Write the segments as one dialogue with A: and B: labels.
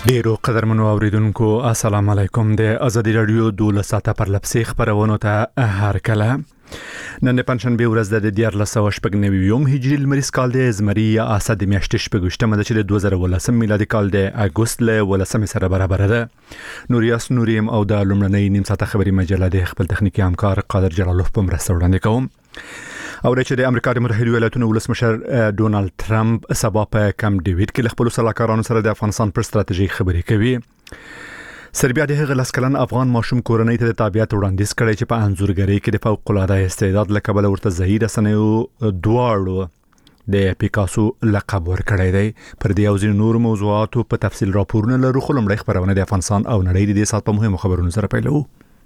A: ډیرو قدرمنو اوریدونکو السلام علیکم. د ازادي رادیو 12 ساعته پر لپسې خبرونه ته هر کله نن پنځشنبه ورځ د 1490 هجری لمریز کال د زمری اسد میاشتې شپږشتمه د 2018 میلادي کال د اگست له 18 سره برابر ده. نوریاس نوریم او د لومړنۍ نیم ساعته خبري مجله د خپل تخنیکی همکار قادر جلالوف په مرسته وړاندې کوم. او چې د امریکا د متحده ایالاتونو ولسمشر ډونالد ترامپ سبا په کم ډیویډ کې خپل سلاکارانو سره د افغانستان پر ستراتیژي خبرې کوي. سربیا د هغه لسکلن افغان ماشوم کورنۍ ته د تابعیت وړاندیز کړی چې په انزورګری کې د فوق العاده استعداد لکبل ورته ظهیر سنیو دواړو د پیکاسو لقب ورکړی دی. پر دې او ځینو نور موضوعاتو په تفصیل راپورونه لرو، خو لمړی خبرونه د افغانستان او نړۍ د دې سات په مهمو خبرونو سره پیلو.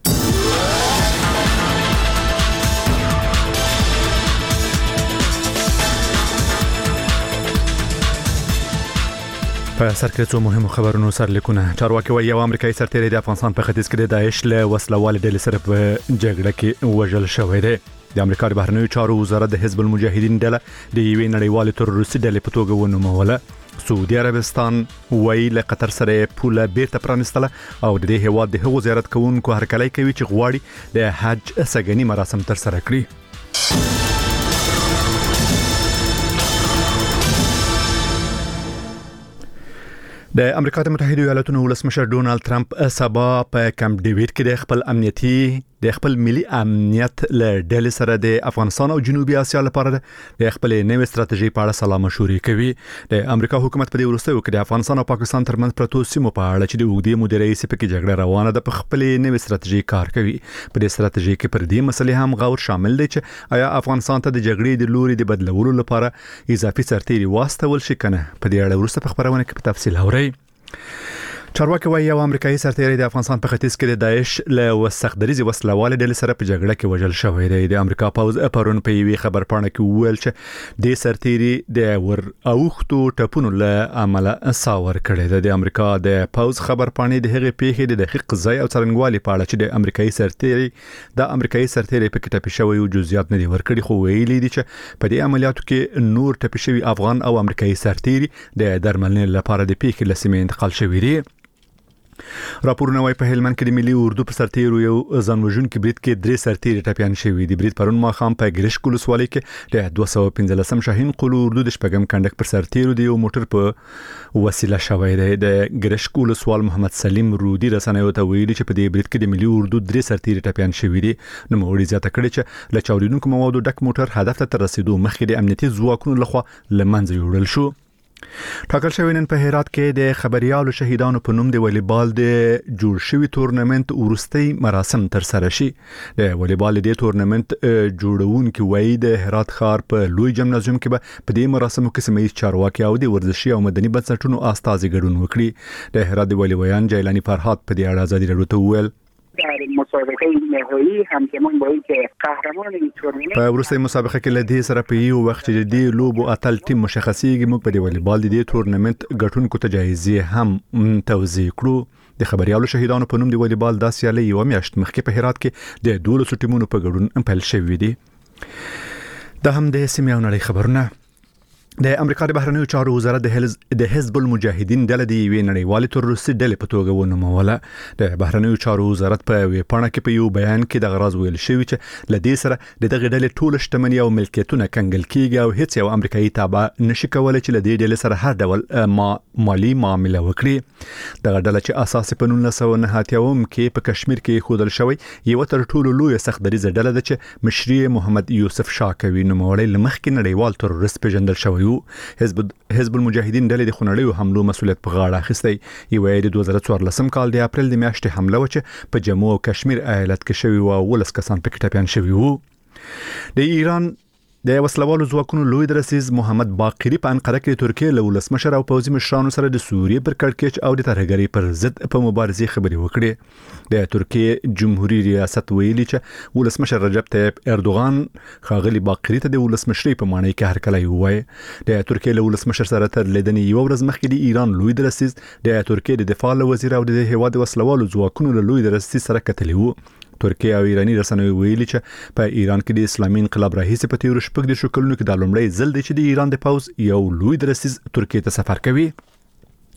A: په سرکړو مهمو خبرونو سره لیکونه. چارواکي وايي یو امریکایي سرتیری د افغانستان په ختیځ کې د داعش له وسلوال ډلې سره په جګړه کې وژل شوی دی. د امریکا د بهرنیو چارو وزارت د حزب المجاهدین ډله د یوې نړیوالې تروریستي ډلې په توګه ونوموله. سعودي عربستان وايي له قطر سره پوله بیرته پرانستله او د دې هیواد د هغو زیارت کوونکو هرکلی کوي چې غواړي د حج سګنی مراسم تر سره کړي. د امریکا د متحده ایالاتونو ولسمشر ډونالد ترامپ سبا په کم ډیویډ کې د خپل ملي امنیت له ډلې سره د افغانستان او جنوبي اسیا لپاره د خپل نوې ستراتیژي په اړه سلا مشورې کوي. د امریکا حکومت په دې وروستیو کې د افغانستان او پاکستان ترمنځ پرتو سیمو په اړه چې د اوږدې مودې راهیسې په کې جګړه روانه ده په خپل نوې ستراتیژي کار کوي. په دې ستراتیژي کې پر دې مسلې هم غور شامل دی چې آیا افغانستان ته د جګړې د لوري د بدلولو لپاره اضافي سرتیري واستول شي کنه. په دې اړه وروسته په خبرونه کې په تفصیل اورئ. چارواکي وايي یو امریکایي سرتیری د افغانستان په ختیځ کې د داعش له وسخدریزي وسلوال ډلې سره په جګړه کې وژل شوی دی. د امریکا پوز پرون په یوې خبرپاڼه کې وویل چې د سرتیری د ور اوختو ټپونو له عمله ساور کړی دی. د امریکا د پوز خبرپاڼې د هغې پیښې د دقیق ځای او څرنګوالي په اړه چې د امریکایي سرتیری په کې ټپي شوی او جزئیات نه دي ورکړي، خو ویلي دي چې په دې عملیاتو کې نور ټپي شوی افغان او امریکایي سرتیری د درملنې لپاره د پیښې له سیمې انتقال شوی دي. راپورونه وايي په هلمند کې د ملي اردو په سرتیرو یو ځانوژونکي برید کې 3 سرتیري ټپيان شوي دي. برید پرون ماښام په ګریش کولسوالۍ کې د 215 شاهین قلو اردو د شپږم کندک پر سرتیرو د یو موټر په وسیله شوی دی. د ګریش کولسوال محمد سلیم رودي رسنیو ته ویلي چې په دې برید کې د ملي اردو 3 سرتیري ټپيان شوي دي. نو موړي زیاته کړي چې له چاودیدونکو موادو ډک موټر هدف ته رسیدو مخکې د امنیتي ځواکونو لخوا لمنځه یوړل شو. ټاکل شوی نن په هرات کې د خبريالو شهیدانو په نوم د والیبال د جوړ شوی تورنمنت ورستي مراسم تر سره شي. د والیبال د تورنمنت جوړونکو وایي د هرات ښار په لوی جمنازیوم کې به په دې مراسمو کې سیمه چارواکي او د ورزشي او مدني بنسټونو استازي ګډون وکړي. د هرات د والیبایان جیلانی فرحات په دې اړه ازادي رادیو ته وویل
B: در مسابقه نهایی همزمان با اینکه قهرمان این تورنمنت
A: په ورسته مسابقه کې لدې سره په یو وخت چې د لوبو اتل ټیم مشخصيږي، موږ په دې والیبال د تورنمنت ګټونکو ته جایزې هم توزیع کړو. د خبريالو شهیدانو په نوم د والیبال د سیالي یو میاشت مخکې په هرات کې د 12 ټیمونو په ګډون پیل شوی دی. د هم د سیمه او نړۍ خبرونه. د امریکا د بهرنیو چارو وزارت د حزب المجاهدین ډله د یوې نړیوالې تروریستي ډلې په توګه ونوموله. د بهرنیو چارو وزارت په ویبپاڼه کې په یو بیان کې د غراض ویل شوی چې لدې سره د دغه ډلې ټول شتمنۍ او ملکیتونه کنګل کیږي او هیڅ یو امریکایي تابع نشي کولای چې لدې ډلې سره هر ډول مالی معامله وکړي. دغه ډله چې اساس په 1989 کې په کشمیر کې خودل شوی یو تر ټولو لوی سختدریزه ډله ده چې مشري محمد یوسف شاه کوي. نو موړی لمخکې نړیوال تروریست پیژندل شوی. حزب المجاهدین ډلې د خونړیو حملو مسؤلیت په غاړه اخیستی. یو د 2014 کال د اپریل د میاشتې حمله و چې په جموں او کشمیر ایالت کې شوی او 10 کسان پکې ټپيان شوي وو. د ایران د وسلوالو ځواکونو لوی درسیز محمد باقری په انقره کې ترکیه له ولسمشر او پوځي مشرانو سره د سوریې پر کړکېچ او د ترهګرۍ پر ضد په مبارزې خبرې وکړې. د ترکیه جمهوریت ریاست ویلي چې ولسمشر رجب طیب اردوغان خاغلی باقری ته د ولسمشرۍ په معنی کې هرکلی ووایي. د ترکیه له ولسمشر سره تر لیدنې یو ورځ مخکې د ایران لوی درسیز د ترکیه د دفاع وزیر او د هیواد وسلوالو ځواکونو له لوی درسیز سره کتلی وو. ترکیه او ایرانی رسنوي ویلي چې په ایران کې د اسلامي انقلاب راهیسې په تیرو شپږ کلونو کې د لومړی ځل دی چې د ایران د پوځ یو لوی درسیز ترکیه ته سفر کوي.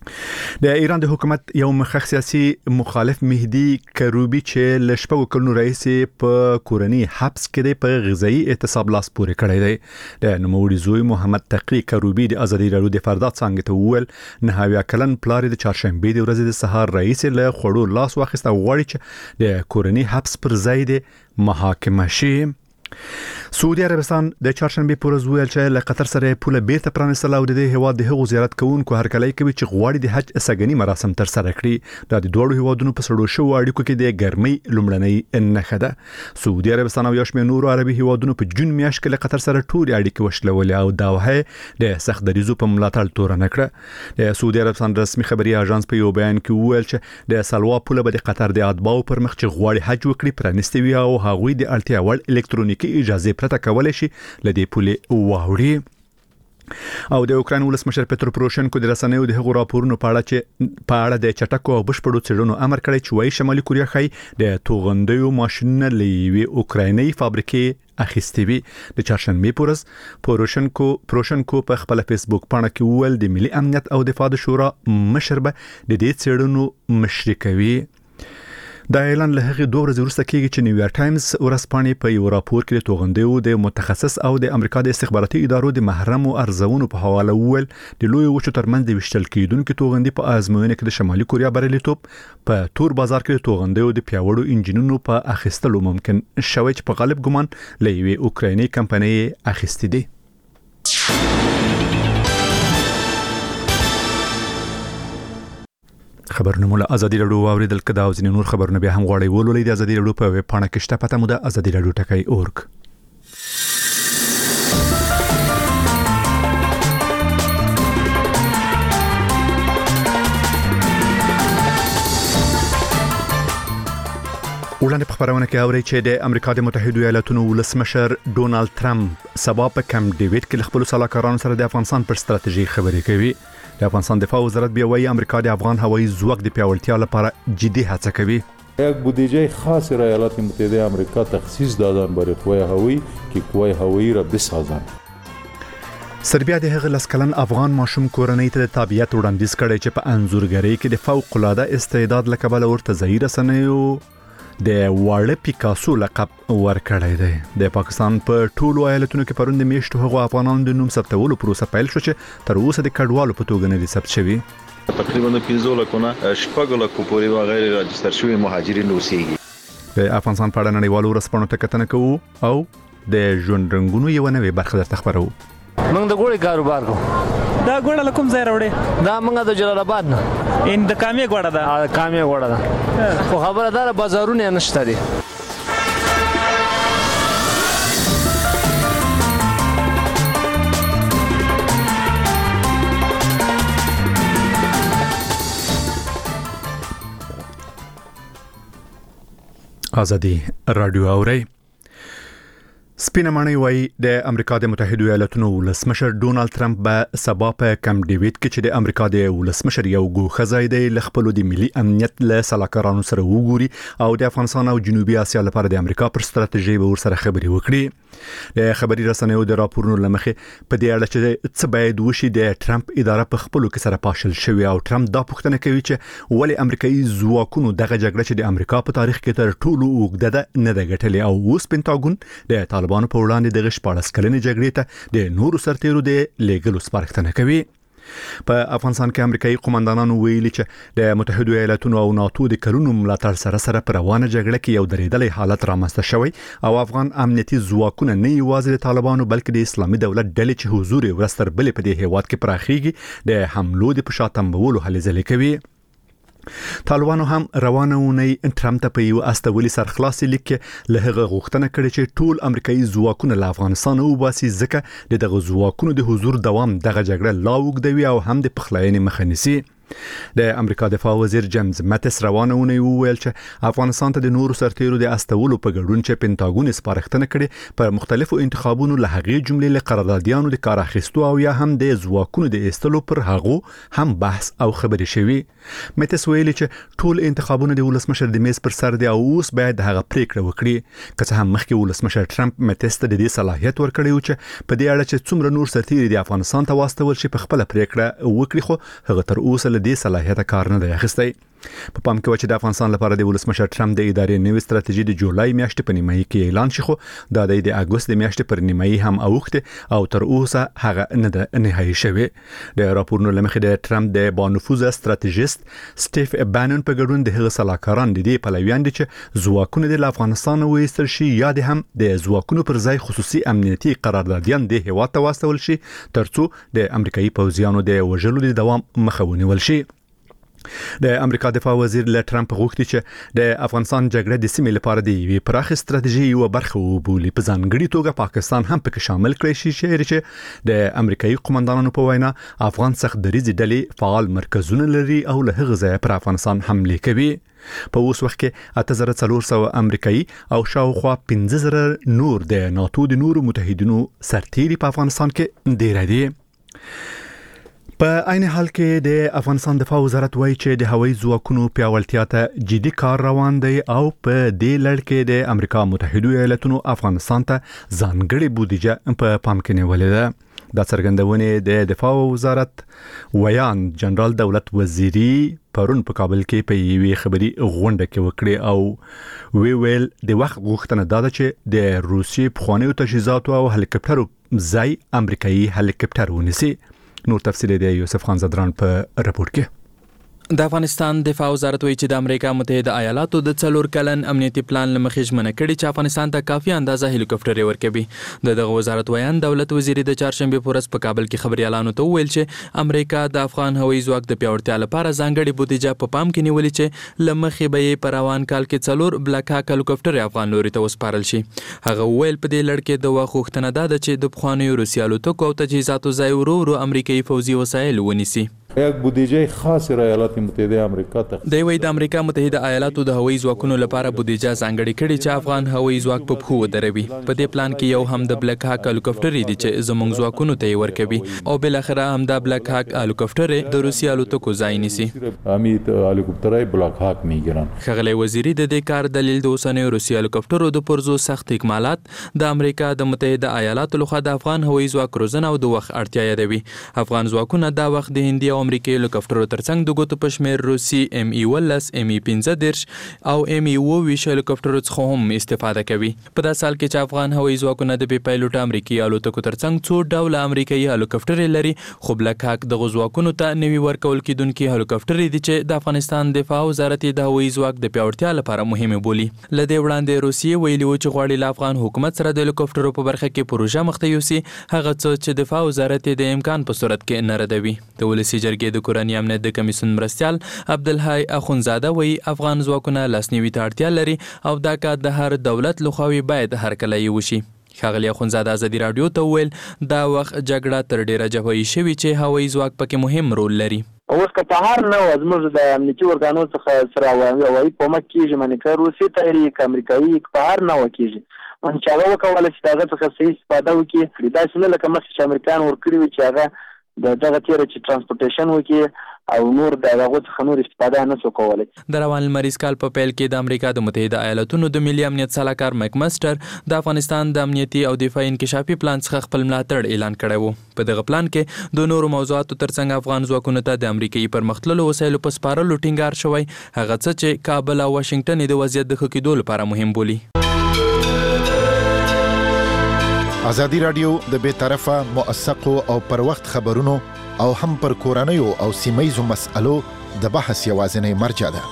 A: د ایران د حکومت یو مخخ سیاسي مخالف مهدي کروبی چې لشپو کلونو رئیس په کورنی حبس کې په غذایی اعتصاب لاس پورې کړی دی. د نوموړي زوی محمد تقی کروبی د ازادي راډیو د فردات څنګه ته وویل نه کلن پلار د چهارشنبه د ورځې د سهار رئیس له خړو لاس واخیسته غواړي چې د کورنی حبس پر ځای د محاکمه شي. سعودي عربستان د چهارشنبه پر ورځ ویل چې له قطر سره پوله بیرته پرانستل او د هیواد د هغو زیارت کوونکو هرکلی کوي چې غواړي د حج سګنی مراسم تر سره کړي. د دوه هیوادونو په سړو شو اړیکو کې د ګرمۍ لومړنۍ نښه ده. سعودي عربستان او یو شمېر نورو عربي هیوادونو په جون میاشت کې له قطر سره ټول اړیکې وشلولې او دوحه د سخت دریزو په ملاتړ تور نه کړه. د سعودي عربستان رسمي خبري اژانس په یو بیان کې ویل چې د سلوا پوله به د قطر د اتباعو پر مخ چې غواړي حج وکړي پرانستوي او هغوی د اړتیا وړ الکترونیکي اجازه پرته کولای شي لدې پولې واوړي. او د اوکرين ولسمشر پترو پروشنکو د رسنیو د هغو راپورونو په اړه د چټکو او بشپړو څېړنو امر کړی چې وايي شمالي کوریا خای د توغندیو ماشینونه لوي اوکرایني فابریکې اخیستي وي. د چهارشنبه پر ورځ پروشنکو په خپل فیسبوک باندې کې ویل د ملي امنیت او دفاع شورا مشر به د دې څېړنو مشري کوي. دا اعلان له هغه دوه ورځې وروسته کېږي چې نیویارک ټایمز ورځپاڼې په یو راپور کې د توغندیو د متخصص او د امریکا د استخباراتي ادارو د محرمو ارزونو په حواله وویل د لوی وچو ترمنځ د وشتل کېدونکو توغندي په آزموینه کې د شمالي کوریا بریالیتوب په تور بازار کې د توغندیو د پیاوړو انجینونو په اخیستلو ممکن شوی چې په غالب ګمان له یوې اوکرایني کمپنۍ اخیستي دي. خبرونه مولا ازادي راډیو اوریدل کدا او ځینې نور خبرونه به هم غواړي ولولې د ازادي راډیو په ویب پاڼه کې شته پته مو د ازادي راډیو ټکی اورګ. وړاندې په خبرونه کې اوري چې د امریکا د متحده ایالاتونو ولسمشر ډونالد ترامپ سبا په کم ډیویډ کې خپل سلاکارانو سره د افغانستان پر ستراتیژي خبرې کوي. د افغانستان دفاع وزارت بیا وايي امریکا د افغان هوایي ځواک د پیاوړتیا لپاره جدي هڅه کوي.
C: یک بودجه خاص را ایالات متحده آمریکا تخصیص دادن برای قوای هوایی که قوای هوایی را بسازند.
A: سربیا د هغه لسکلن افغان ماشوم کورنۍ ته د تابعیت وړاندیز کړي چې په انزورګری کې د فوق العاده استعداد لکبل ورته ځای رسنیو د واړه پیکاسو لقب ورکړی دی. د پاکستان په ټولو ایالتونو کې پروند میشتو هغو افغانانو د نوم ثبتولو پروسه پیل شو چې تر اوسه د کډوالو په توګه نه دي ثبت شوي.
D: تقریبا 15 لکونه شپږ لکو پورې غیر راجستر شوي مهاجرین اوسېږي.
A: د افغانستان په اړه نړیوالو ورځپاڼو ته کتنه کوو او د ژوند رنګونو یو نوې برخه درته خبرو.
E: موږ د ګوړې کاروبار کوو.
F: دا ګوړه کوم ځای راوړې؟
E: دا موږ د جلال آباد نه.
F: ان د کامې ګوړه ده؟
E: کامې ګوړه ده. خو خبره ده بازارونه نشته دي.
A: ازادي راډیو اوري. سپینه معنی وای د امریکا د متحده ایالاتونو ولسمشر ډونالد ترامپ به سبا په کم ډیویډ کې چې د امریکا د ولسمشر یو ګوښه ځای دی ل خپل د ملي امنیت له سلاکارانو سره وګوري او د افغانستان او جنوبي اسیا لپاره د امریکا پر ستراتیژي به ورسره خبري وکړي. د خبري رسنیو د راپورونو لمخې په دې اړه چې څه باید وشي د ټرمپ اداره په خپل کې سره پاشل شوی او ټرمپ دا پوښتنه کوي چې ولې امریکایي ځواکونو دغه جګړه چې د امریکا په تاریخ کې تر ټولو اوږده نه ده ګټلې او اوس پینټاګون د طالبانو په وړاندې د 14 کلنې جګړې ته د نورو سرتیرو د لیګلو سپارښتنه کوي. په افغانستان کې امریکایي قومندانانو ویلي چې د متحده ایالاتونو او ناتو د کلونو ملاتړ سره په روانه جګړه کې یو درېدلې حالت رامنځته شوی او افغان امنیتي ځواکونه نه یوازې د طالبانو بلکې د اسلامي دولت ډلې چې حضور یې ورستر بلې په دې هیواد کې پراخیږي د حملو د پښاتمبولو هلې ځلې کوي. طالبانو هم روانه ونی ټرمپ ته په یو استولي سرخلاصي لیک له هغه غوښتنه کړې چې ټول امریکایي ځواکونه له افغانستان وباسي ځکه دغه ځواکونو د حضور دوام دغه جګړه لا وګدوي او هم د پخلاینې مخه نیسي. د امریکا دفاع وزیر جیمز ماتس روانه ونی وویل چې افغانستان ته د نورو سرتیرو د استولو په ګډون چې پینټاګون سپارښتنه کړې په مختلفو انتخابونو له هغې جملې له قراردادیانو د کار اخیستو او یا هم د ځواکونو د استلو پر هغو هم بحث او خبرې شوي. ماتس ویلي چې ټول انتخابونه د ولسمشر د میز پر سر دي او اوس باید هغه پریکړه وکړي. که څه هم مخکې ولسمشر ټرمپ ماتس ته د دې صلاحیت ورکړی و چې په دې اړه چې څومره نور سرتیري د افغانستان ته واستول شي په خپل پریکړه وکړي، خو هغه تر اوسه له دې صلاحیت کار نه دی اخیستی. په پام کې و چې د افغانستان لپاره د ولسمشر ټرمپ د ادارې نوې ستراتیژي د جولای میاشتې په نیمایي کې اعلان شي، خو دا د اګوست د میاشتې پر نیمایي هم اوښته او تر اوسه هغه نه ده نهایي شوی. د راپورونو لمخې د ټرمپ د بانفوذه ستراتیژیست سټیف بانن په ګډون د هغه سلاکاران د دې پلویان دي چې ځواکونه د افغانستان وایستل شي یا د هم د ځواکونو پر ځای خصوصي امنیتي قراردادیان د هیواد ته واستول شي ترڅو د امریکایي پوځیانو د وژلو د دوام مخه ونیول شي. د امریکا دفاع وزیر له ټرمپ غوښتي چې د افغانستان جګړه د سیمې لپاره د یوې پراخې ستراتیژي یو برخه وبولي، په ځانګړي توګه پاکستان هم پکې شامل کړي شي چې د امریکایي قومندانانو په وینا افغان سخت دریځ ډلې فعال مرکزونه لري او له هغه ځایه پر افغانستان حمله کوي. په اوس وخت کې 8400 امریکایي او شاوخوا 15000 نور د ناتو د نورو متحدینو سرتیري په افغانستان کې ډیر دي. په عین حال کې د افغانستان دفاع وزارت وایي چې د هوایي ځواکونو پیاوړتیا ته جدي کار روان دی او په دې لړ کې د امریکا متحده ایالاتونو افغانستان ته ځانګړې بودیجه په پام کې نیولې ده. دا څرګندونه د دفاع وزارت ویان جنرال دولت وزیری پرون په کابل کې په یوې خبري غونډه کې وکړي او ویل د وخت غوښتنه ده چې د روسي پخوانیو تجهیزاتو او هلیکاپټرو ځای امریکایي هلیکاپټر ونیسي. نور تفصیل دی یوسف خان زدران په راپور کې.
G: د افغانستان دفاع وزارت وایي چې د امریکا متحده ایالاتو د 4 کلن امنیتي پلان لمخې ژمنه کړې چې افغانستان ته کافي اندازه هلیکاپټر ورکوي. دغه وزارت ویان دولت وزیر د چهارشنبه په ورځ په کابل کې خبريالانو ته ویل چې امریکا د افغان هوایي ځواک د پیاوړتیا لپاره ځانګړي بودیجه په پام کې نیولې چې لمخې به په روان کال کې 4 بلاک هاک هلیکاپټر افغان لوري ته وسپارل شي. هغه ویل په دې لړ کې د وخت غوښتنه ده چې د پخوانیو روسي الوتکو او تجهیزاتو ځای ورو امریکایي فوزي وسایل ونیسي.
C: یک بودجه خاص را ایالات متحده آمریکا ته
G: دی وی د امریکا متحده ایالاتو د هوایي ځواکونو لپاره بودیجه ځانګړې کړې چې افغان هوایي ځواک په پخو ودروي. په دې پلان کې یو هم د بلاک هاک هلیکاپټر دی چې زموږ ځواکونو ته ورکوي او بل اخره هم د بلاک هاک هلیکاپټر د روسي الوتکو ځای نیسي.
C: امید هلیکاپټرای بلاک هاک میګران.
G: خغلی وزیری د دې کار دلیل د اوسنیو روسي هلیکاپټرو د پرزو سخت اکمالات د امریکا د متحده ایالاتو لخوا د افغان هوایي ځواک روزنه او د وخت اړتیا یادوي. افغان ځواکونه دا وخت د هندي او امریکایي هلیکاپټرو ترڅنګ د ګوتو پشمیر روسي ME-10 ME-15 او ME-20 هلیکاپټرو څخه هم استفاده کوي. په دا سال کې چې افغان هوایي ځواکونه د بي پایلوټ امریکایي الوتکو ترڅنګ څو ډوله امریکایي هلیکاپټر لري، خو بلاک هاک د ځواکونو ته نوي ورکول کېدونکي هلیکاپټر دي چې د افغانستان دفاع وزارت د هوایي ځواک د پیاوړتیا لپاره مهمه بولي. لدې وړاندې روسیې ویلي و چې غواړي له افغان حکومت سره د هلیکاپټرو په برخه کې پروژه مخته یوسي، هغه څه چې دفاع وزارت د امکان په صورت کې نه ردوي. د ولسی جرګې د کورنۍ امنیت د کمیسیون مرستیال عبدالحی اخونزاده وی افغان ځواکونه لاسنیوي ته اړتیا لري او دا کار د هر دولت لخوا باید هر کله وشي. ښاغلی اخونزاده ازادي راډیو ته ویل دا وخت جګړه تر ډیره جوړی شوی چې هوایي ځواک پکې مهم رول لري.
B: اوس که په هر نوع زموږ د امنیتي ارګانو څخه سره وایي کومک کېږي، معنې که روسي تحریک که امریکایي په هر نوع کېږي چې هغه وکولی چې د هغه څخه صحیح استفاده وکړي. داسې نه لکه مخکې چې امریکایان ورکړي وي چې هغه د دغه تیره چې ترانسپورټیشن وکړي او نور د هغو څخه نور استفاده نه شو کولی.
G: د روان لمریز کال په پیل کې د امریکا د متحده ایالاتونو د ملي امنیت سلاکار میک ماسټر د افغانستان د امنیتي او دفاعي انکشافي پلان څخه خپل ملاتړ اعلان کړی و. په دغه پلان کې د نورو موضوعاتو ترڅنګ افغان ځواکونو ته د امریکایي پرمختللو وسایلو په سپارلو ټینګار شوی، هغه څه چې کابل او واشنگټن د وضعیت د ښه کېدو لپاره مهم بولي.
H: ازادي راډیو د بې طرفه موثقو او پر وخت خبرونو او هم پر کورنیو او سیمایزو مسألو د بحث یوازینی مرجع ده.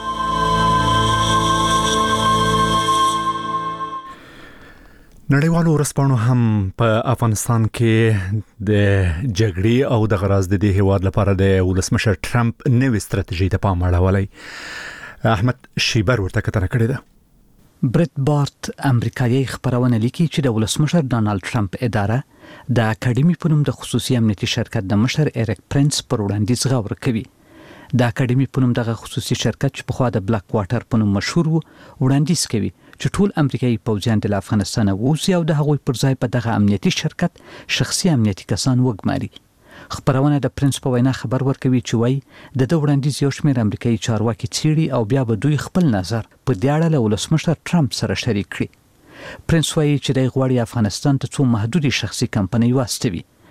A: نړیوالو ورځپاڼو هم په افغانستان کې د جګړې او د غراض د دې هیواد لپاره د ولسمشر ټرمپ نوې ستراتیژي ته پام اړولی. احمد شیبر ورته کتنه کړې ده.
I: برت بارت امریکایي خبرونه لیکي چې د ولسمشر ډانلډ ټرمپ اداره د اکیډمي په نوم د خصوصي امنیتي شرکت د مشر ایرک پرنس پر وړاندیز غور کوي. د اکیډمي په نوم دغه خصوصي شرکت چې په خوا د بلاک واټر په نوم مشهور و وړاندیز کوي چې ټول امریکایي پوځیان د افغانستان ووځي او د هغوی پر ځای په دغه امنیتي شرکت شخصي امنیتي کسان وګماري. خبرونه د پرنس په وینا خبر ورکوي چې وایي د وړاندیز یو شمېر امریکایي چارواکي څیړي او بیا به دوی خپل نظر په دې اړه له ولسمشر ټرمپ سره شریک کړي. پرنس وایي چې د غواړي افغانستان ته څو محدودي شخصي کمپنۍ واستوي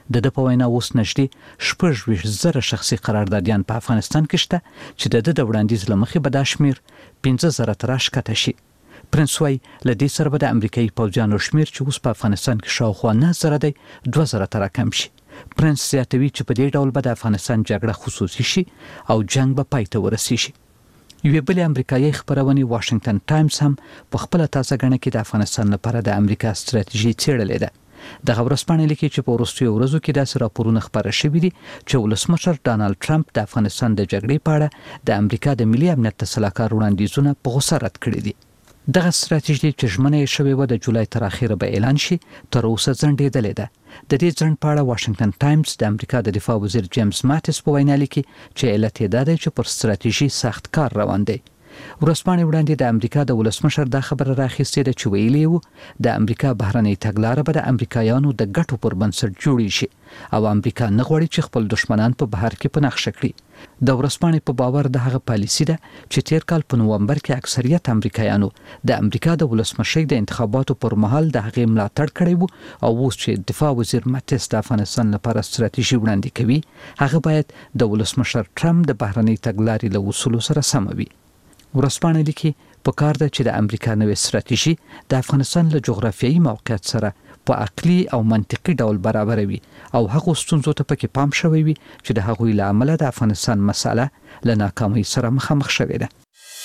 I: د په وینا اوس نږدې 26,000 شخصي قراردادیان په افغانستان کې شته چې د وړاندیز لمخې به دا شمیر 15,000 ته راښکته شي. پرنس وای له دې سره به د امریکایي پوځیانو شمیر چې اوس په افغانستان کې شاوخوا 9,000 دی 2,000 ته راکم شي. پرنس زیاتوي چې په دې ډول به د افغانستان جګړه خصوصي شي او جنگ به پای ته ورسیږي. یوه بل امریکایي خبرونه واشنگټن ټایمز هم په خپل تازه غنه کې د افغانستان لپاره د امریکا ستراتیژي څېړلې ده. د خبرسپانې لیکي چې په وروستیو ورځو کې داسې راپورونه خبره شوي دي چې ولسمشر ډانلډ ټرمپ د افغانستان د جګړې په اړه د امریکا د ملي امنیت سلاکار وړاندیزونه په غوسه رد کړي دي. دغه ستراتیژي چې ژمنه شوې و د جولای تر اخره به اعلان شي تر اوسه ځنډېدلې ده. د دې ځنډ په اړه واشنگټن ټایمز د امریکا د دفاع وزیر جیمز ماتس په وینا لیکي چې علت یې دا دی چې پر ستراتیژي سخت کار روان دی. ورځپاڼې وړاندې د امریکا د ولسمشر دا خبره راخیستې ده چې ویلي وو د امریکا بهرنۍ تګلاره به د امریکایانو د ګټو پر بنسټ جوړې شي او امریکا نه غواړي چې خپل دشمنان په بهر کې په نقشه کړي. د ورځپاڼې په باور د هغه پالیسي ده چې تیر کال په نومبر کې اکثریت امریکایانو د امریکا د ولسمشر د انتخاباتو پر مهال د هغې ملاتړ کړی وو او اوس چې دفاع وزیر ماتس د افغانستان لپاره ستراتیژي وړاندې کوي هغه باید د ولسمشر ټرمپ د بهرنۍ تګلارې له اصولو سره سم وي. ورځپاڼې لیکي په کار ده چې د امریکا نوې ستراتیژي د افغانستان له جغرافیایي موقعیت سره په عقلي او منطقي ډول برابروي او هغه ستونزو ته پکې پام شوی وي چې د هغوی له امله د افغانستان مسله له ناکامۍ سره مخامخ شوې ده.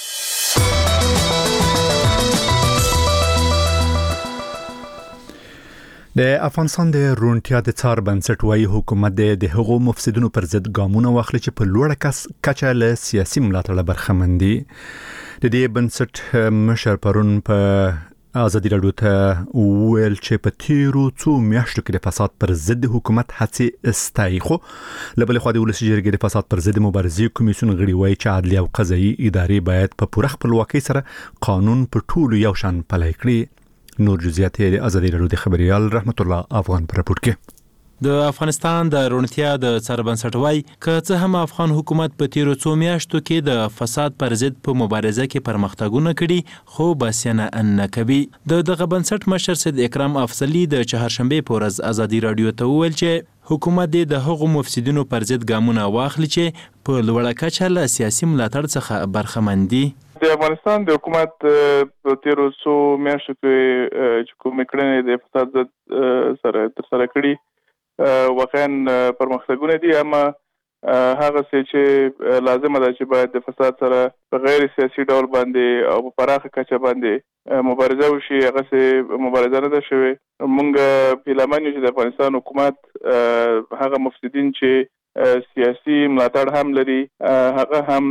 A: د افغانستان د روڼتیا د څار بنسټ وايي حکومت د هغو مفسدونو پر ضد ګامونه واخلي چې په لوړه کچه له سیاسي ملاتړ برخمن دي. د دې بنسټ مشر پرون په ازادي راډیو ته ویل چې په تیرو څو میاشتو کې د فساد پر ضد حکومت هڅې استایي خو له بلې خوا د ولسي جرګې د فساد پر ضد مبارزې کمیسیون غړي وایي چې عدلي او قضایي ادارې باید په پوره خپلواکۍ سره قانون په ټولو یو شان پلی کړي. نور جزئیات د ازادي راډیو د خبريال رحمت الله افغان پر راپور کې.
J: د افغانستان د روڼتیا د څار بنسټ وايي که څه هم افغان حکومت په تیرو څو میاشتو کې د فساد پر ضد په مبارزه کې پرمختګونه کړي خو بسنه نه کوي. دغه بنسټ مشر سید اکرام افضلی د چهارشنبه په ورځ ازادي راډیو ته وویل چې حکومت د هغو مفسدینو پر ضد ګامونه واخلي چې په لوړه کچه له سیاسي ملاتړ څخه برخمن دي.
K: د افغانستان د حکومت په تیرو څو میاشتو کې چې کومې کړنې د فساد ضد سره ترسره کړي واقعا پرمختګونه دي اما هغه څه چې لازمه ده چې باید د فساد سره په غیر سیاسي ډول باندې او په پراخه کچه باندې مبارزه وشي هغه څه مبارزه نه ده شوې. موږ پیلامن یو چې د افغانستان حکومت هغه مفسدین چې سیاسي ملاتړ هم لري هغه هم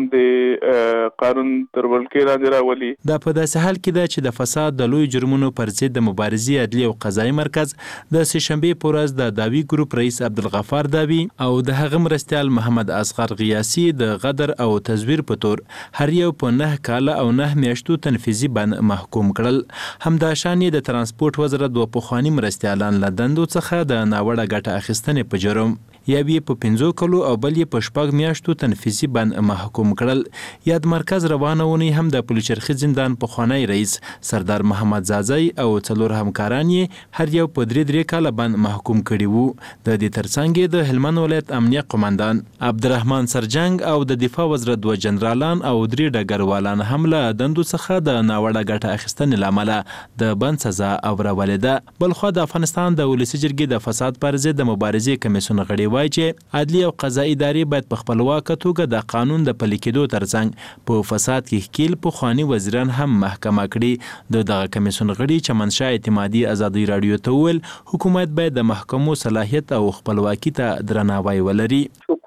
K: د قانون تر ولکې لاندې راولي.
J: دا په داسې حال کې ده چې د فساد د لوی جرمونو پر ضد د مبارزې عدلي او قضایي مرکز د سهشنبه په ورځ د داوی ګروپ رئیس عبدالغفار داوی او د هغه مرستیال محمد اصغر غیاسی د غدر او تزویر په تور هر یو په 9 کال او 9 میاشتو تنفیذي بند محکوم کړل. همداشان د ترانسپورت وزارت د پخوانی مرستیالان له دندو څخه د ناوړه ګټه اخیستنې په جرم یوی په 15 کلو او بل په 6 میاشتو تنفیذي بند محکوم کړل. یاد مرکز روانونی هم د پولیسرخي زندان پخوانی رئیس سردار محمد زازی او څلور همکاران یې هر یو په 3 کال بند محکوم کړي وو. د دې ترڅنګ د هلمند ولایت امنیه قومندان عبدالرحمن سرجنګ او د دفاع وزارت دوه جنرالان او 3 ډګروالان هم له دندو څخه د ناوړه ګټه اخیستنې لامل د بند سزا اورولې ده. بلخو د افغانستان د ولسي جرګې د فساد پر ضد د مبارزې کمیسیون غړي وایي چې عدلي او قضایي ادارې باید په خپلواکه توګه د قانون د پلي کېدو ترڅنګ په فساد کې ښکیل پخواني وزیران هم محکمه کړي. دغه کمیسیون غړي چې منشا اعتمادي ازادي راډیو ته وویل حکومت باید د محکمو صلاحیت او خپلواکي ته درناوی ولري.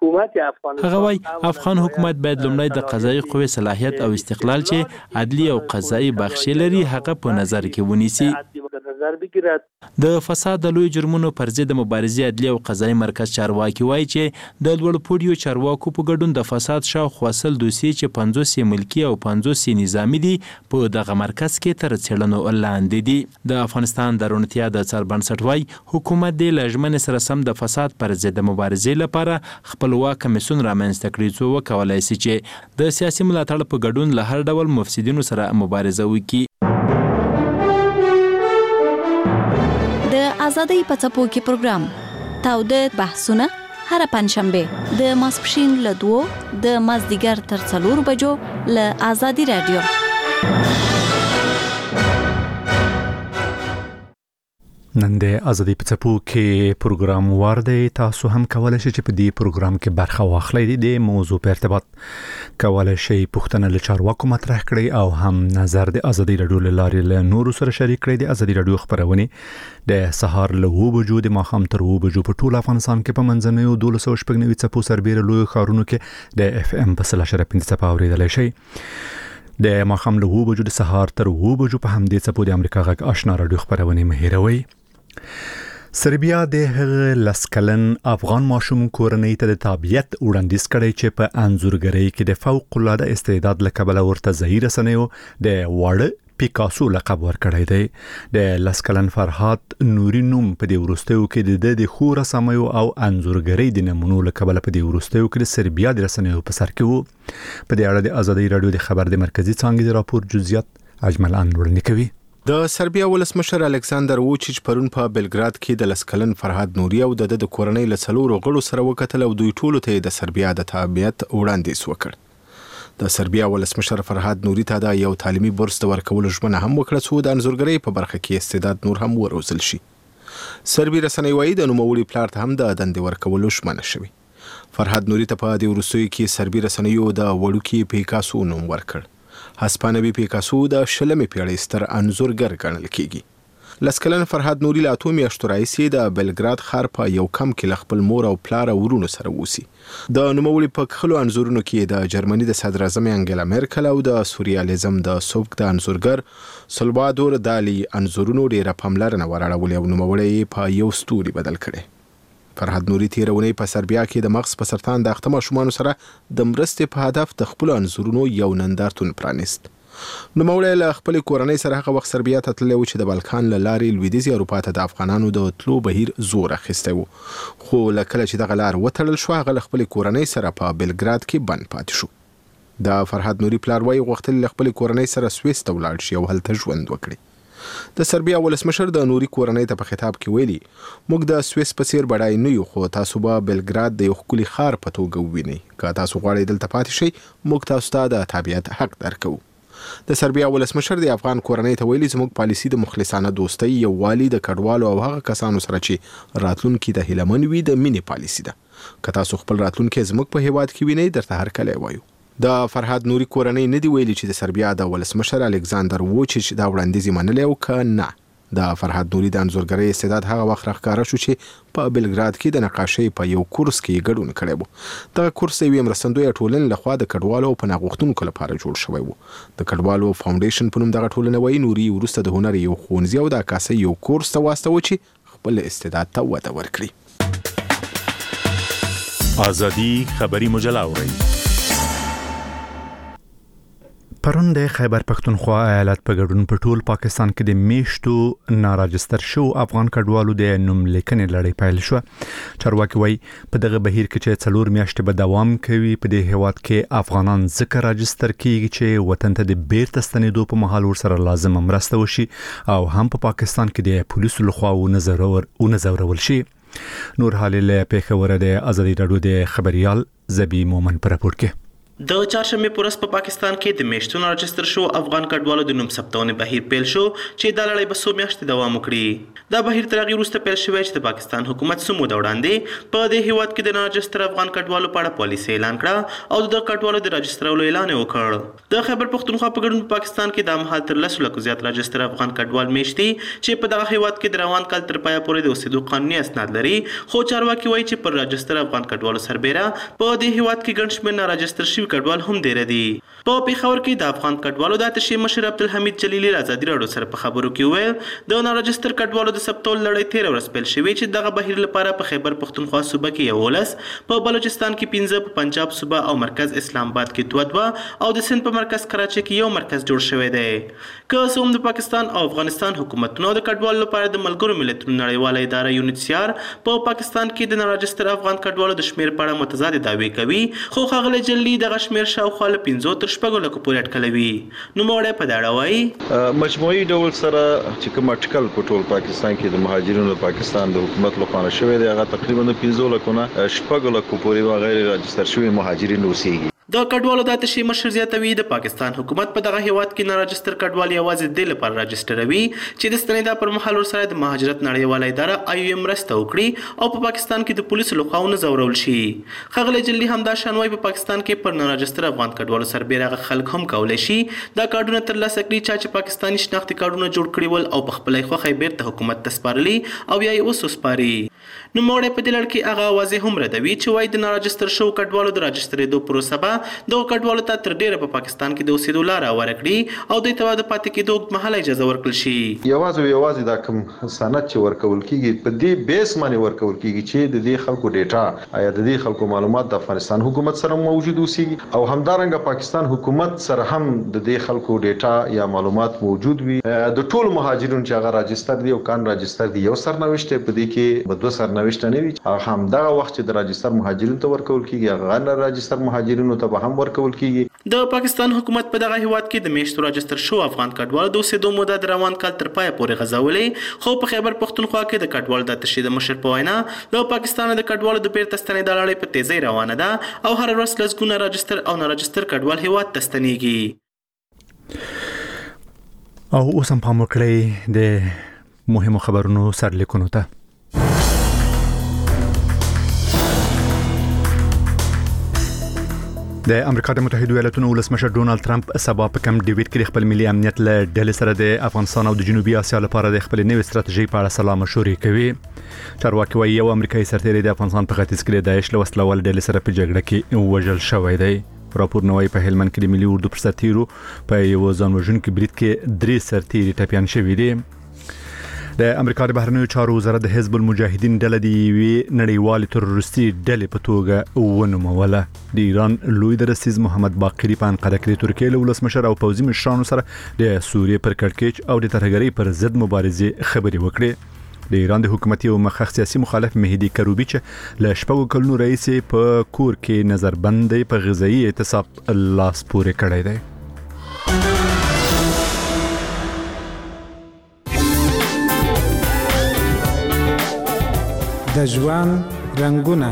J: هغه وایي افغان حکومت باید لومړی د قضایي قوې صلاحیت او استقلال چې عدلي او قضایي بخښې لري هغه په نظر کې ونیسي. د فساد د لوی جرمونو پر ضد مبارزې عدلي او قضایي مرکز چارواکي وایي چې د لوړ پوړیو چارواکو په ګډون د فساد شاوخوا 100 دوسیې چې 50 ملکي او 50 نظامي دي په دغه مرکز کې تر څېړنو لاندې دي. د افغانستان د روڼتیا د څار بنسټ وایي حکومت د لژمنې سره سم د فساد پر ضد مبارزې لپاره خپلواک کمیسیون رامنځته کړي څو وکولای شي چې د سیاسي ملاتړ په ګډون له هر ډول مفسدینو سره مبارزه وکړي.
L: د ازادۍ په څپو کې پروګرام تاوده بحثونه هر پنځشنبه د ماسپښین له 2 د مازدیګر تر 4 بجو له آزادي رادیو.
A: نن د ازادي په څپو کې پروګرام ورده تاسو هم کولای شئ چې په دې پروګرام کې برخه واخلئ. د موضوع په ارتباط کولای شئ پوښتنه له چارواکو مطرح کړئ او هم نظر د ازادي رادیو لارې له نورو سره شریک کړئ. د ازادي رادیو خبرونه د سهار له 2 بجو د ماښام تر 2 بجو په ټول افغانستان کې په منځنوي 1290 څپو سربېره لوی ښارونو کې د اف ام په 3.5 څپو اوریدلای شئ. د ماښام له 2 بجو د سهار تر 2 بجو په همدې څپو د امریکا غږ آشنا رادیو خبرونه مهیروي. سربیا د هغه لسکلن افغان ماشوم کورنۍ ته د تابعیت وړاندیز کړی چې په انځورګرۍ کې د فوق العاده استعداد له کبله ورته ځای رسنیو د واړه پیکاسو لقب ورکړی دی. د لسکلن فرهاد نوري نوم په دې وروستیو کې د خور سميو او انځورګرۍ د نمونو له کبله په دې وروستیو کې د سربیا د رسنیو په سر کې وو. په دې اړه د ازادي رادیو د خبر د مرکزی څانګې د راپور جزئیات اجمل انور کوي.
M: د سربیا ولسمشر الکساندر ووچیچ پرون په بلګراد کې د لسکلن فرهاد نوري او د کورنۍ له څلورو غړو سره وکتل او دوی ټولو ته د سربیا د تابعیت وړاندیز وکړ. د سربیا ولسمشر فرهاد نوري ته د یو تعلیمي بورس د ورکولو ژمنه هم وکړه چې د انځورګرۍ په برخه کې استعداد نور هم وروزل شي. سربي رسنۍ وايي د نوموړي پلار ته هم د دندې ورکولو ژمنه شوې. فرهاد نوري ته په دې وروستیو کې سربي رسنیو د وړوکي پیکاسو نوم ورکړ. هسپانوي پیکاسو د 20مې پیړۍ ستر انځورګر ګڼل کیږي. لسکلن فرهاد نوري له 8 میاشتو راهیسې د بلګراد ښار په یو کم کې خپل مور او پلار او ورونو سره اوسي. د نوموړي په خلو انځورونو کې د جرمني د صدر اعظم انګلا میرکل او د سوریالیزم د سوبک د انځورګر سلوادور دالی انځورونو ډیره پاملرنه وراړولې او نوموړي په یو ستوري بدل کړي. فرهاد نوري تیرونی په سربیا کې د مغز په سرطان د اختما شومانو سره د مرستې په هدف د خپل انځورونو یو نندارتون پرانیست. نوموړی له خپل کورنۍ سره هغه وخت سربیا ته تللی و چې د بالکان له لارې لویدیځې اروپا ته د افغانانو د تلو بهیر زور اخیستی و، خو له کله چې دغه لار وتړل شو هغه له خپل کورنۍ سره په بلګراد کې بند پاتې شو. د فرهاد نوري پلار وايي غوښتل له خپل کورنۍ سره سویس ته ولاړ شي او هلته ژوند وکړي. د سربیا ولسمشر د نوري کورنۍ ته په خطاب کې ویلي موږ د سویس په څیر بډای نه یو، خو تاسو به بلګراد د یو ښکلي ښار په توګه ووینئ. که تاسو غواړئ دلته پاتې شئ موږ تاسو ته د تابعیت حق درکوو. د سربیا ولسمشر د افغان کورنۍ ته ویلي زموږ پالیسي د مخلصانه دوستۍ، یووالي، د کډوالو او هغه کسانو سره چې راتلونکي ته هیلهمن وي د مینې پالیسي ده. که تاسو خپل راتلونکي زموږ په هیواد کې وینئ درته هرکلی وایو. د فرهاد نوري کورنۍ نه دی ویلي چې د سربیا د ولسمشر الکساندر ووچیچ دا وړاندیز منلی او که نه. د فرهاد نوري د انځورګرۍ استعداد هغه وخت راښکاره شو چې په بلګراد کې د نقاشۍ په یو کورس کې ګډون کړی و. دغه کورس د یوې مرستندویه ټولنې لخوا د کډوالو او پناه غوښتونکو لپاره جوړ شوی و. د کډوالو فاونډیشن په نوم دغه ټولنه وایي نوري وروسته د هنر یو ښوونځي او د عکاسۍ یو کورس ته واستوه چې خپل استعداد ته وده ورکړي.
N: ازادي خبري مجله اورئ.
A: پرون د خیبر پختونخوا ایالت په ګډون په ټول پاکستان کې د میشتو ناراجستر شو افغان کډوالو د نوم لیکنې لړۍ پیل شو. چارواکي وایي په دغه بهیر کې چې 4 میاشتې به دوام کوي. په دې هیواد کې افغانان ځکه راجستر کیږي چې وطن ته د بیرته ستنېدو په مهال ورسره لازم مرسته وشي او هم په پاکستان کې د پولیسو لخوا ونځورول شي. نور حال له پیښور د ازادي رادیو د خبريال زبی مومن پر راپور کې.
O: د چهارشنبه پورس په پاکستان کې د میشتو راجستر شو افغان کډوالو د نوم ثبتونې بهیر پیل شو چې د لړۍ په 100 میاشتې دوام وکړي. دا بهیر تر هغې وروسته پیل شوی چې د پاکستان حکومت څو موده وړاندې په دې هیواد کې د راجستر افغان کډوالو په اړه پالیسي اعلان کړه او د کډوالو د راجسترولو اعلان وکړ. د خیبر پختونخوا په ګډون په پاکستان کې د مهال تر 10 لکو زیات راجستر افغان کډوال میشتي چې په دغه هیواد کې د روان کال تر پایه پورې د اوسېدو قانوني اسناد لري. خو چارواکي وایي چې پر راجستر افغان کډوالو سربېره په دې هیواد کې ګڼ شمېر ناراجستر شوي کډوال هم ډېر دي. په پیښور کې د افغان کډوالو د اتشې مشر عبدالحمید جلیلی ازادي راډیو سره په خبرو کې وویل د ناراجستر کډوالو د ثبتولو لړۍ 13 ورځ پیل شوې چې دغه بهیر لپاره په خیبر پختونخوا صوبه کې 11، په بلوچستان کې 15، په پنجاب صوبه او مرکز اسلام آباد کې 2 او د سند په مرکز کراچۍ کې یو مرکز جوړ شوی دی. که څه هم د پاکستان او افغانستان حکومتونو د کډوالو لپاره د ملګرو ملتونو نړیواله اداره یونیسیار په پاکستان کې د ناراجستر افغان کډوالو د شمیر په اړه متضاد دعوی کوي، خو ښاغلی جلیلی دغه هغه شمېر شاوخوا له 5 تر 6 لکو پورې اټکلوي. نوموړی په دا اړه وایي
D: مجموعي ډول سره چې کوم اټکل په ټول پاکستان کې د مهاجرینو د پاکستان د حکومت لخوا شوی دی هغه تقریبا 15 لکو نه 6 لکو پورې غیر راجستر شوی مهاجرین اوسېږي.
O: د کډوالو د تشي مشر زیاتوي د پاکستان حکومت په دغه هیواد کې نه راجستر کډوال یوازې د لپاره راجستروي چې د ستنېدا پر مهال ورسره د مهاجرت نړیواله اداره IOM مرسته وکړي او په پاکستان کې د پولیسو لخوا نه ځورول شي. ښاغلی جلي همدا شانوي په پاکستان کې پر نه راجستر افغان کډوالو سربېره خلک هم کولای شي دا کارډونه ترلاسه کړي چې پاکستاني شناختي کارډونه جوړ کړي ول او په خپلې خوښۍ بیرته حکومت ته سپارلي او یا یې اوس وسپاري. نوموړی په دې لړ کې هغه واضح هم ردوي چې وایي د نه راجستر شوو کډوالو د راجسترېدو پروسه به دغو کډوالو ته تر ډیره په پاکستان کې د اوسېدو لاره ورکړي او دوی ته د پاتې کېدو اوږدمهاله اجازه ورکړل شي.
D: یوازې دا کوم سند چې ورکول کیږي په دې بیس باندې ورکول کیږي چې د دې خلکو ډیټا یا د دې خلکو معلومات د افغانستان حکومت سره موجود اوسېږي او همدارنګه پاکستان حکومت سره هم د دې خلکو ډیټا یا معلومات موجود وي. د ټول مهاجرینو چې هغه راجستر دي او کان راجستر دي یو سرنوشت په دې کې بدو سرنوشت نه وي. همدغه وخت چې د راجستر مهاجرینو ته ورکول کیږي هغه نه راجستر مهاجرینو ته به هم ورکول کیږي.
O: د پاکستان حکومت په دغه هیواد کې د میشتو راجستر شو افغان کډوالو د اوسېدو موده د روان کال تر پایه پورې غځولې خو په خیبر پښتونخوا کې د کډوالو د تشدد مشر په وینا د پاکستان د کډوالو د بیرته ستنېدا لړۍ په تیزۍ روانه ده او هر ورځ لسګونه راجستر او نه راجستر کډوال هیواد ته ستنېږي.
A: او اوس هم پام وکړئ د مهمو خبرونو سرلیکونو ته. د امریکا د متحده ایالاتونو ولسمشر ډونالد ترامپ سبا په کم ډیویډ کې خپل ملي امنیت له ډلې سره د افغانستان او د جنوبي اسیا لپاره د خپل نوې ستراتیژي په اړه سلا مشورې کوي. چارواکي وايي یو امریکایي سرتیری د افغانستان په ختیځ کې د داعش له وسلوال ډلې سره په جګړه کې وژل شوی دی. راپور نوای په هلمند کې د ملي اردو پر سرتیرو په یو ځانوژونکي برید کې 3 سرتیري ټپیان شوي دي. د امریکا د بهرنیو چارو وزارت د حزب المجاهدین ډله د یوې نړیوالې تروریستي ډلې په توګه ونوموله. د ایران لوی درستیز محمد باقری په انقره کې د ترکیې له ولسمشر او پوځي مشرانو سره د سوریې پر کړکېچ او د ترهګرۍ پر ضد مبارزې خبرې وکړې. د ایران د حکومتي او مخخ سیاسي مخالف مهدي کروبی چې له 4 کلونو رئیس په کور کې نظربندۍ په غذایی اعتصاب لاس پورې کړی دی.
P: د ژوند رنگونه.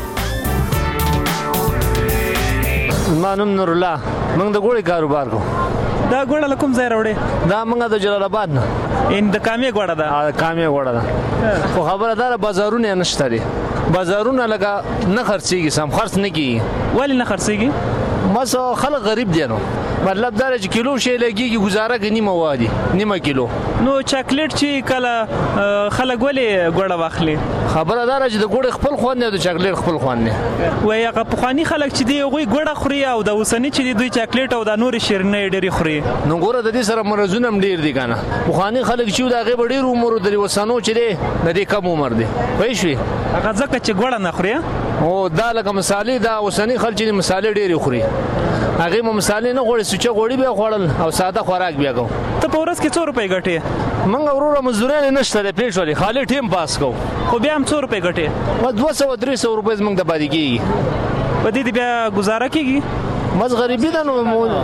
E: ما نوم نور الله، موږ د ګوړې کاروبار کوو.
F: دا ګوړه له کوم ځای راوړې؟
E: دا موږ د جلال آباد نه.
F: ان د کامې ګوړه ده؟
E: کامې ګوړه ده. خو خبره دا ده بازارونه نشته دي. بازارونه لکه نه خرڅېږي، سم خرڅ نه کېږي.
F: ولې نه خرڅېږي؟
E: بس خلک غریب دي نو. مطلب دا چې کیلو شی لګيږي گزاره کوي نیمه وادي نیمه کیلو.
F: نو چاکلیټ چې کله خلک ولې ګوړه واخلي؟
E: خبره دا چې د ګوړې خپل خوان نه د چاکلیټ خپل خوان نه.
F: وای هغه پخوانی خلک چې دی هغوی ګوړه خوري او د اوسنی چې دوی چاکلیټ او د نور شیرینۍ ډېری خوري.
E: نو ګوره د دې سره مرزونه هم ډېر دي کنه. پخوانی خلک چې دا غي ډېر عمر د وسانو چې دی د دې کم عمر دی. پوه شوې؟
F: هغه ځکه چې ګوړه نه خوري.
E: او دا لکه مثالي دا اوسنی خلک چې مثالي ډېر خوري. هغه مو مثالي نه غوړي سوچه غوړي به خوړل او ساده خوراک بیا کو.
F: ته په ورځ کې 2 روپۍ ګټې؟
E: منګه وروره مزدوري نشته د پیښولې خالی ټیم پاس کو.
F: خو بیا هم 2 روپۍ ګټې؟
E: و 200-300 روپۍ زمنګ د باندې کیږي.
F: په دې بیا گزاره کیږي؟
E: مز غریبی ده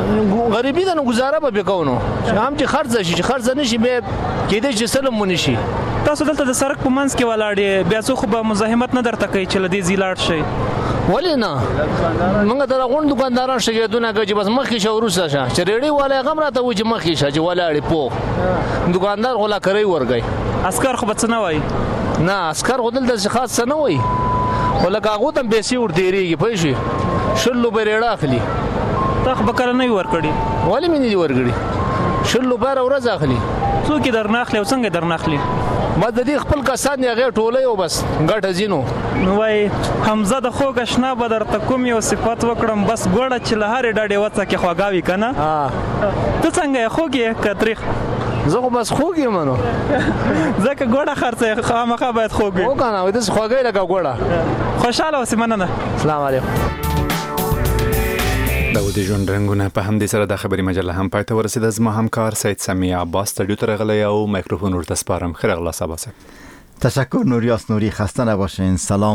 E: نو گزاره به وکونو. هم چې خرڅ شي چې خرڅ نشي به کېدې چې سلم مونږ شي.
F: تاسو دلته د سړک په منځ کې ولاړې بیا څو خو به مزاحمت نه درته کوي چې لدې زیلاړ شي؟
E: ولې نه؟ موږ د غون دکانداران شګېدونه کوي چې بس مخکې شو وروسته شه چې ریډي والا غم راته و چې مخکې شه چې ولاړې پوه دکاندار غلا کوي ورګي.
F: عسكر خو به څه نه وایي؟
E: نه عسكر خو دلته څه خاص څه نه وایي. خو لکه هغو ته هم پیسې ورتېرېږي پوه شوې 100 روپۍ ریډه اخلي.
F: تا خو به کله نه وي ورکړي؟
E: ولې مې نه دي ورکړي؟ 100 روپۍ ورځ اخلي.
F: څوک یې درنه اخلي او څنګه درنه اخلي؟
E: ما د دې خپل کسان دی هغه ټوله یو بس ګټه زینو.
F: نو وای حمزه د خوږ اشنا به درته کوم یو صفات وکړم بس ګوړه چې له هرې ډډې وڅه کې خواږاوي که نه؟ ته څنګه یې خوږ یې که تریخ؟
E: زه خو بس خوږ یم نو
F: ځکه ګوړه خرڅه خامخا باید خوږ وي.
E: هو که نه داسې خوږی لکه ګوړه.
F: خوشحاله اوسې، مننه.
E: سلام علیکم.
A: دا د ژوند رنگونه په همدې سره د خبري مجله هم پای ته ورسېده. زما همکار سید سمیع عباس سټوډیو ته راغلی او مایکروفون ورته سپارم. ښه راغلاست عباس.
Q: تشکر نوریاس نوری، خسته نباشین. سلام.